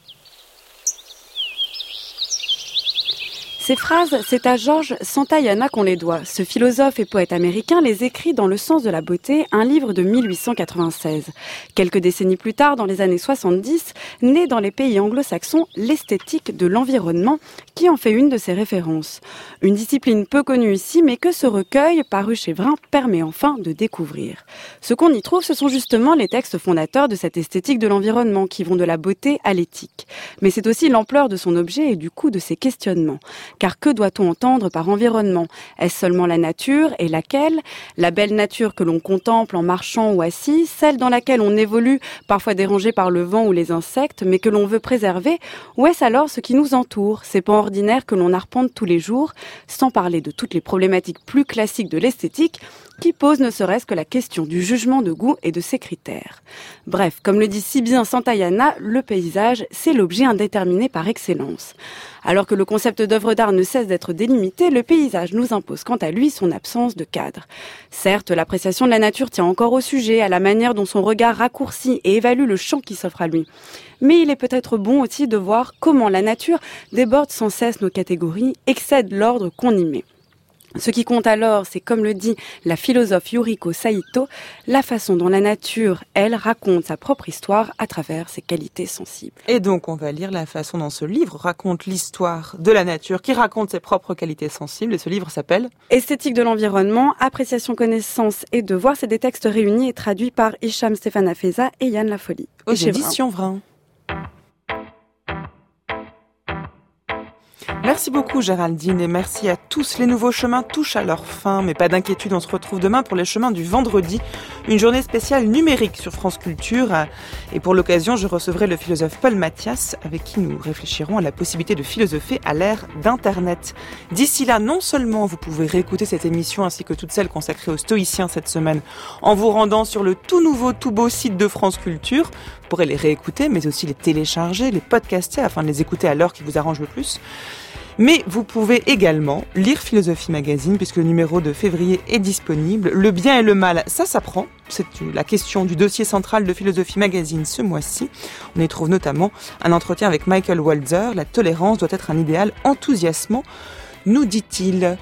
Ces phrases, c'est à George Santayana qu'on les doit. Ce philosophe et poète américain les écrit dans Le sens de la beauté, un livre de mille huit cent quatre-vingt-seize. Quelques décennies plus tard, dans les années soixante-dix, naît dans les pays anglo-saxons l'esthétique de l'environnement, qui en fait une de ses références. Une discipline peu connue ici, mais que ce recueil, paru chez Vrin, permet enfin de découvrir. Ce qu'on y trouve, ce sont justement les textes fondateurs de cette esthétique de l'environnement, qui vont de la beauté à l'éthique. Mais c'est aussi l'ampleur de son objet et du coup de ses questionnements. Car que doit-on entendre par environnement ? Est-ce seulement la nature et laquelle ? La belle nature que l'on contemple en marchant ou assis, celle dans laquelle on évolue, parfois dérangé par le vent ou les insectes, mais que l'on veut préserver ? Ou est-ce alors ce qui nous entoure, ces pans ordinaires que l'on arpente tous les jours, sans parler de toutes les problématiques plus classiques de l'esthétique, qui posent ne serait-ce que la question du jugement de goût et de ses critères. Bref, comme le dit si bien Santayana, le paysage, c'est l'objet indéterminé par excellence. Alors que le concept d'œuvre d'art ne cesse d'être délimité, le paysage nous impose quant à lui son absence de cadre. Certes, l'appréciation de la nature tient encore au sujet, à la manière dont son regard raccourcit et évalue le champ qui s'offre à lui. Mais il est peut-être bon aussi de voir comment la nature déborde sans cesse nos catégories, excède l'ordre qu'on y met. Ce qui compte alors, c'est comme le dit la philosophe Yuriko Saito, la façon dont la nature, elle, raconte sa propre histoire à travers ses qualités sensibles. Et donc, on va lire la façon dont ce livre raconte l'histoire de la nature, qui raconte ses propres qualités sensibles. Et ce livre s'appelle Esthétique de l'environnement, appréciation, connaissance et devoir. C'est des textes réunis et traduits par Hicham Stéphane Feza et Yann Lafolie. Aux éditions Vrin. Merci beaucoup Géraldine et merci à tous. Les nouveaux chemins touchent à leur fin, mais pas d'inquiétude, on se retrouve demain pour les chemins du vendredi, une journée spéciale numérique sur France Culture. Et pour l'occasion, je recevrai le philosophe Paul Mathias, avec qui nous réfléchirons à la possibilité de philosopher à l'ère d'Internet. D'ici là, non seulement vous pouvez réécouter cette émission ainsi que toutes celles consacrées aux stoïciens cette semaine en vous rendant sur le tout nouveau, tout beau site de France Culture. Vous pourrez les réécouter, mais aussi les télécharger, les podcaster afin de les écouter à l'heure qui vous arrange le plus. Mais vous pouvez également lire Philosophie Magazine, puisque le numéro de février est disponible. Le bien et le mal, ça s'apprend. C'est la question du dossier central de Philosophie Magazine ce mois-ci. On y trouve notamment un entretien avec Michael Walzer. La tolérance doit être un idéal enthousiasmant, nous dit-il.